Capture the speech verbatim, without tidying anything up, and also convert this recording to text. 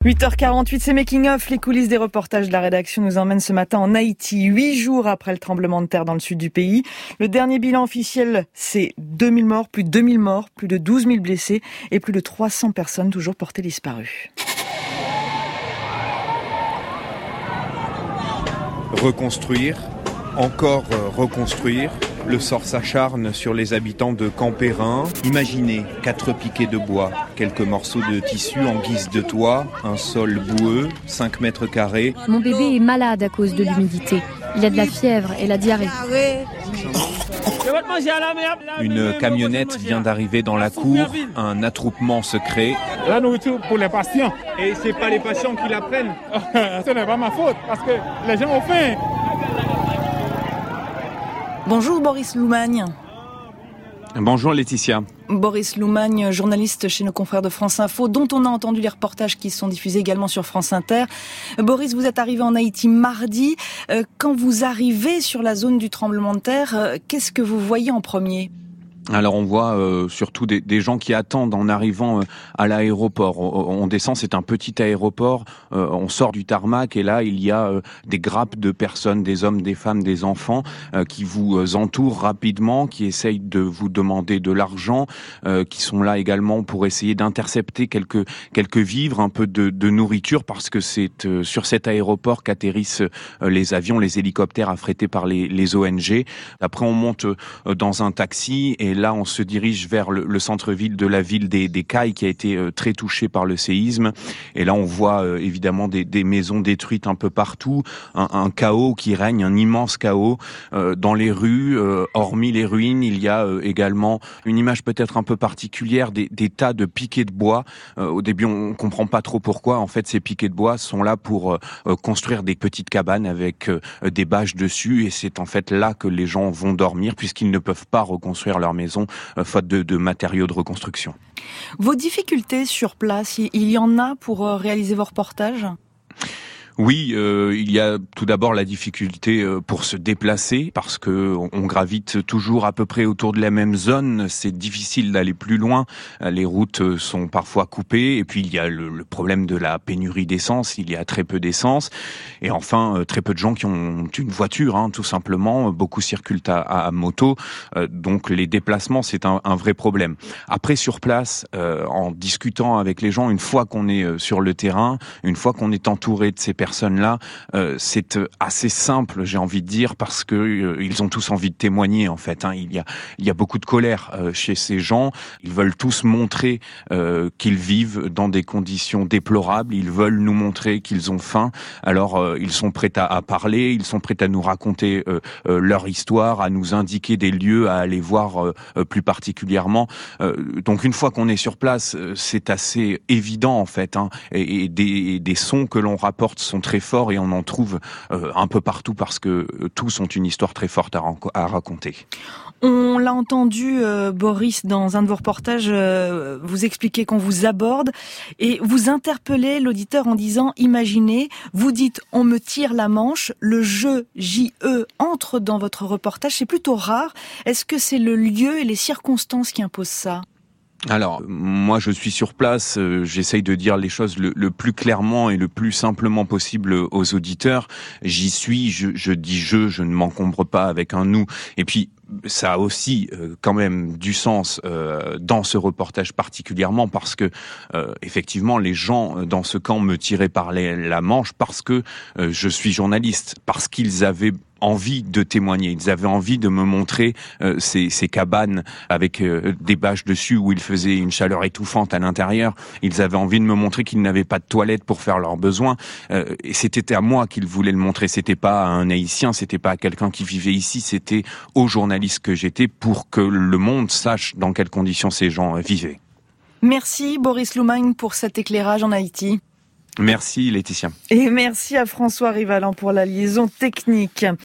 huit heures quarante-huit, c'est Making of. Les coulisses des reportages de la rédaction nous emmènent ce matin en Haïti, huit jours après le tremblement de terre dans le sud du pays. Le dernier bilan officiel, c'est deux mille morts, plus de deux mille morts, plus de douze mille blessés et plus de trois cents personnes toujours portées disparues. Reconstruire, encore reconstruire. Le sort s'acharne sur les habitants de Campérin. Imaginez quatre piquets de bois, quelques morceaux de tissu en guise de toit, un sol boueux, cinq mètres carrés. Mon bébé est malade à cause de l'humidité. Il a de la fièvre et la diarrhée. Une camionnette vient d'arriver dans la cour, un attroupement se crée. La nourriture pour les patients. Et c'est pas les patients qui la prennent. Ce n'est pas ma faute, parce que les gens ont faim. Bonjour Boris Loumagne. Bonjour Laetitia. Boris Loumagne, journaliste chez nos confrères de France Info, dont on a entendu les reportages qui sont diffusés également sur France Inter. Boris, vous êtes arrivé en Haïti mardi. Quand vous arrivez sur la zone du tremblement de terre, qu'est-ce que vous voyez en premier ? Alors on voit euh, surtout des, des gens qui attendent en arrivant euh, à l'aéroport. On, on descend, c'est un petit aéroport, euh, on sort du tarmac et là il y a euh, des grappes de personnes, des hommes, des femmes, des enfants euh, qui vous euh, entourent rapidement, qui essayent de vous demander de l'argent, euh, qui sont là également pour essayer d'intercepter quelques quelques vivres, un peu de, de nourriture, parce que c'est euh, sur cet aéroport qu'atterrissent euh, les avions, les hélicoptères affrétés par les, les O N G. Après on monte euh, dans un taxi et là, on se dirige vers le, le centre-ville de la ville des, des Cayes, qui a été euh, très touché par le séisme. Et là, on voit euh, évidemment des, des maisons détruites un peu partout, un, un chaos qui règne, un immense chaos euh, dans les rues. Euh, hormis les ruines, il y a euh, également une image peut-être un peu particulière des, des tas de piquets de bois. Euh, au début, on comprend pas trop pourquoi. En fait, ces piquets de bois sont là pour euh, construire des petites cabanes avec euh, des bâches dessus. Et c'est en fait là que les gens vont dormir, puisqu'ils ne peuvent pas reconstruire leur maison. Maison, faute de, de matériaux de reconstruction. Vos difficultés sur place, il y en a pour réaliser vos reportages ? Oui, euh, il y a tout d'abord la difficulté euh, pour se déplacer, parce que on, on gravite toujours à peu près autour de la même zone. C'est difficile d'aller plus loin. Les routes sont parfois coupées. Et puis il y a le, le problème de la pénurie d'essence. Il y a très peu d'essence. Et enfin, euh, très peu de gens qui ont une voiture, hein, tout simplement. Beaucoup circulent à, à, à moto. Euh, donc les déplacements, c'est un, un vrai problème. Après, sur place, euh, en discutant avec les gens, une fois qu'on est sur le terrain, une fois qu'on est entouré de ces personnes-là, euh, c'est assez simple, j'ai envie de dire, parce que euh, ils ont tous envie de témoigner, en fait. Hein. Il y a, il y a beaucoup de colère euh, chez ces gens. Ils veulent tous montrer euh, qu'ils vivent dans des conditions déplorables. Ils veulent nous montrer qu'ils ont faim. Alors, euh, ils sont prêts à, à parler. Ils sont prêts à nous raconter euh, euh, leur histoire, à nous indiquer des lieux à aller voir euh, euh, plus particulièrement. Euh, donc, une fois qu'on est sur place, euh, c'est assez évident, en fait. Hein. Et, et des, et des sons que l'on rapporte sont très forts et on en trouve euh, un peu partout parce que euh, tous ont une histoire très forte à, ran- à raconter. On l'a entendu, euh, Boris, dans un de vos reportages, euh, vous expliquer qu'on vous aborde et vous interpellez l'auditeur en disant « Imaginez, vous dites « on me tire la manche », le jeu J E entre dans votre reportage, c'est plutôt rare. Est-ce que c'est le lieu et les circonstances qui imposent ça ? Alors, moi, je suis sur place, euh, j'essaye de dire les choses le, le plus clairement et le plus simplement possible aux auditeurs. J'y suis, je, je dis je, je ne m'encombre pas avec un nous. Et puis, ça a aussi euh, quand même du sens euh, dans ce reportage particulièrement parce que euh, effectivement les gens dans ce camp me tiraient par les, la manche parce que euh, je suis journaliste, parce qu'ils avaient envie de témoigner, ils avaient envie de me montrer euh, ces, ces cabanes avec euh, des bâches dessus où il faisait une chaleur étouffante à l'intérieur. Ils avaient envie de me montrer qu'ils n'avaient pas de toilettes pour faire leurs besoins. Euh, et c'était à moi qu'ils voulaient le montrer. C'était pas à un Haïtien, c'était pas à quelqu'un qui vivait ici, c'était aux journalistes que j'étais pour que le monde sache dans quelles conditions ces gens vivaient. Merci Boris Loumagne pour cet éclairage en Haïti. Merci Laetitia. Et merci à François Rivalan pour la liaison technique.